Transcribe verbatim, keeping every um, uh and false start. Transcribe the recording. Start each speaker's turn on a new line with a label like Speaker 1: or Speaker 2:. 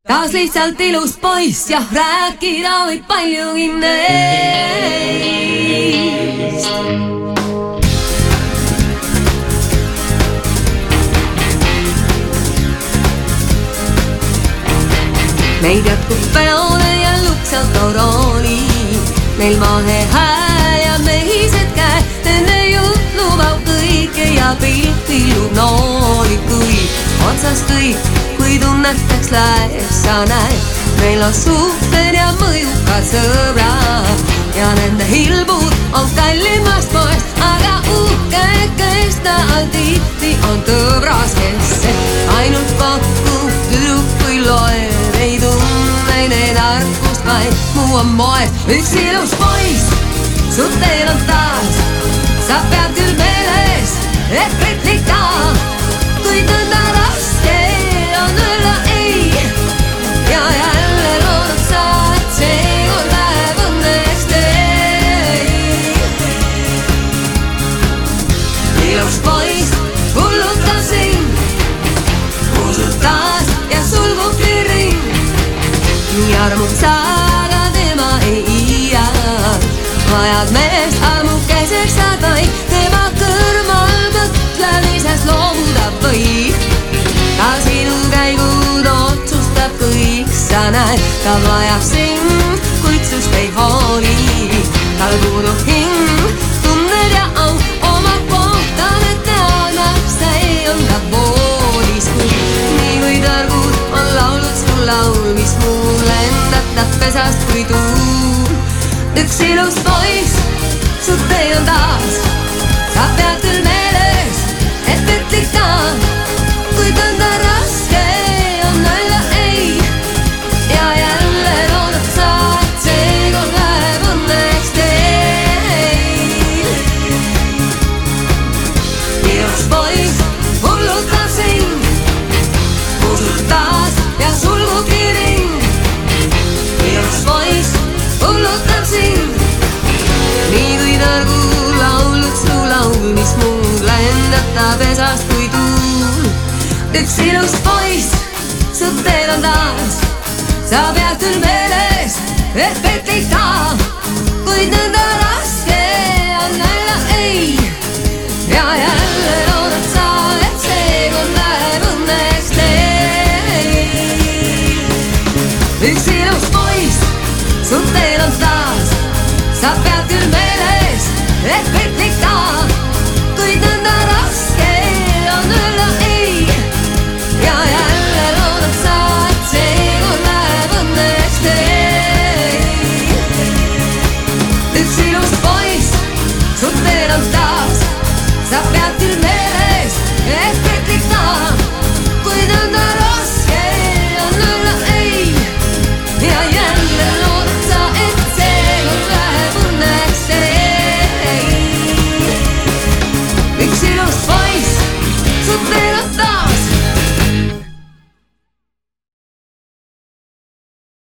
Speaker 1: taas lihtsalt ilus poiss ja rääkida võib paljugi neist. Meid jätkub peole ja luksalt autorooli, meil mahe hääl ja mehised käe, nende jutt lubab kõike ja pilt pillub nooli, kui otsast kõik, kui tunnetaks läheb, sa näed, meil on suhted ja mõjukad sõbrad ja nende hilbud on kallimast poest, aga uhkekest ta tihti on tõbras, kes ainult pakub tüdruk või loeb. Ei tunne neid tarkust, vaid muu on moes. Üks ilus poiss, su teel on taas, sa pead küll meeles, et ritlika, kuid nõnda raske on öelda ei. Ja jälle loodad sa, et seekord läheb õnneks teil. Ilus poiss hullutab sind, usud taas ja sulgub kirring. Nii armud sa, aga tema ei iia. Vajad meest armukeseks saad vaid, tema kõrval mõtlemises loomudab või. Ta sinu käigud otsustab kõik, sa näed, ta vajab sind, kuid sust ei hooli. Tal puudub hing, tunned ja au oma kohta, et teadab, see on ta voodis. Nii kui targud on laulud su laul, mis muu lendatab pesast kui tuul. Üks ilus poiss, su tee on taas, sa pead küll meeles, et ütlik ta, kuid nõnda raske on öelda ei. Ja jälle loodad sa, et seekord läheb õnneks teil. Ilus poiss hullutab sind, usud taas ja sulgub kiring. Ilus poiss hullutab sind, nii kui targu laulud su laul, mis muud lendatab esast kui tuul. Üks ilus poiss, su teel on taas, sa pead küll meeles, et petlik ta, kuid nõnda raske on öelda ei. Ja jälle loodad sa, et seekord läheb õnneks teil. Üks ilus poiss, su teel on taas, sa pead küll meeles, et petlik ta, kuid nõnda raske on öelda ei. Ja jälle loodad sa, et seekord läheb õnneks teil. Üks ilus poiss, su teel on taas, sa pead